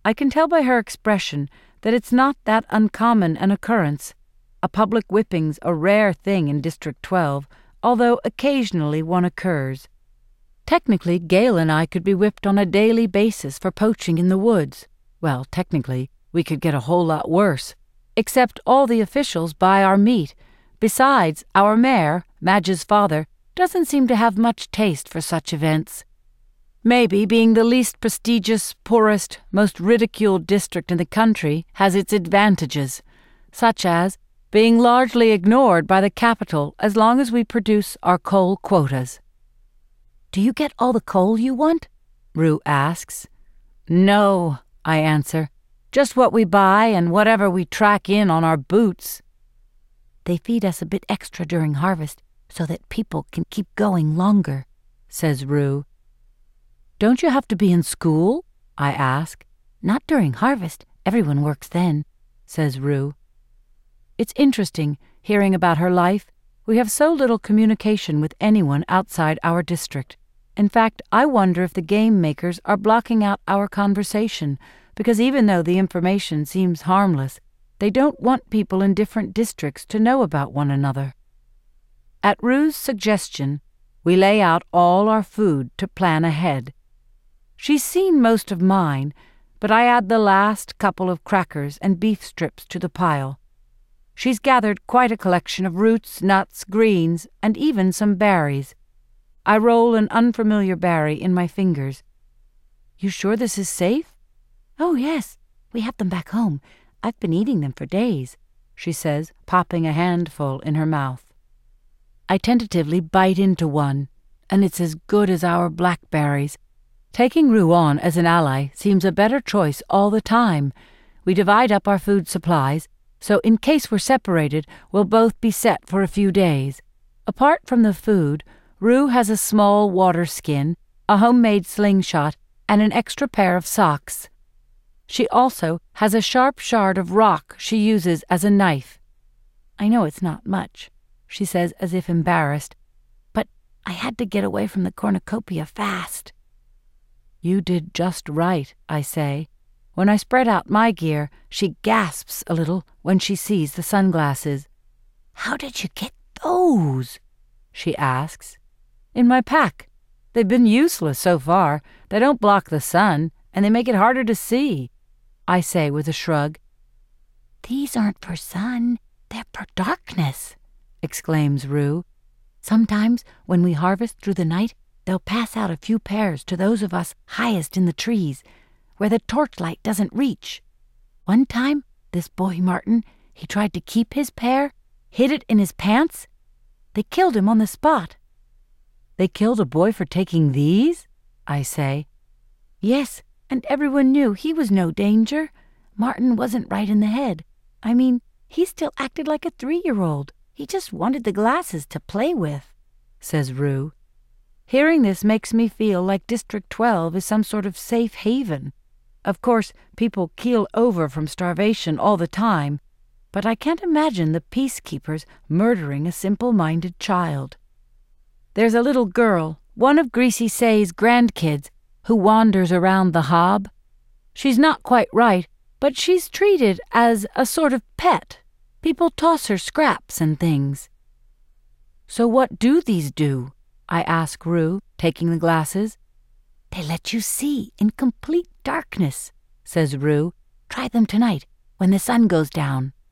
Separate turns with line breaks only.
I can tell by her expression that it's not that uncommon an occurrence. A public whipping's a rare thing in District 12, although occasionally one occurs. Technically, Gail and I could be whipped on a daily basis for poaching in the woods. Well, technically, we could get a whole lot worse. Except all the officials buy our meat. Besides, our mayor, Madge's father, doesn't seem to have much taste for such events. Maybe being the least prestigious, poorest, most ridiculed district in the country has its advantages, such as being largely ignored by the capital as long as we produce our coal quotas. "Do you get all the coal you want?" Rue asks. "No," I answer. "Just what we buy and whatever we track in on our boots." "They feed us a bit extra during harvest so that people can keep going longer," says Rue. "Don't you have to be in school?" I ask. "Not during harvest. Everyone works then," says Rue. It's interesting hearing about her life. We have so little communication with anyone outside our district. In fact, I wonder if the game makers are blocking out our conversation, because even though the information seems harmless, they don't want people in different districts to know about one another. At Rue's suggestion, we lay out all our food to plan ahead. She's seen most of mine, but I add the last couple of crackers and beef strips to the pile. She's gathered quite a collection of roots, nuts, greens, and even some berries. I roll an unfamiliar berry in my fingers. "You sure this is safe?" "Oh, yes. We have them back home. I've been eating them for days," she says, popping a handful in her mouth. I tentatively bite into one, and it's as good as our blackberries. Taking Rue on as an ally seems a better choice all the time. We divide up our food supplies, so in case we're separated, we'll both be set for a few days. Apart from the food, Rue has a small water skin, a homemade slingshot, and an extra pair of socks. She also has a sharp shard of rock she uses as a knife. "I know it's not much," she says as if embarrassed, "but I had to get away from the cornucopia fast." "You did just right," I say. When I spread out my gear, she gasps a little when she sees the sunglasses. "How did you get those?" she asks. "In my pack. They've been useless so far. They don't block the sun, and they make it harder to see," I say with a shrug. "These aren't for sun, they're for darkness," exclaims Rue. "Sometimes when we harvest through the night, they'll pass out a few pairs to those of us highest in the trees, where the torchlight doesn't reach. One time, this boy Martin, he tried to keep his pair, hid it in his pants. They killed him on the spot." "They killed a boy for taking these?" I say. "Yes, and everyone knew he was no danger. Martin wasn't right in the head. I mean, he still acted like a 3-year-old. He just wanted the glasses to play with," says Rue. Hearing this makes me feel like District 12 is some sort of safe haven. Of course, people keel over from starvation all the time, but I can't imagine the peacekeepers murdering a simple-minded child. There's a little girl, one of Greasy Say's grandkids, who wanders around the hob. She's not quite right, but she's treated as a sort of pet. People toss her scraps and things. "So what do these do?" I ask Rue, taking the glasses. "They let you see in complete darkness," says Rue. "Try them tonight, when the sun goes down."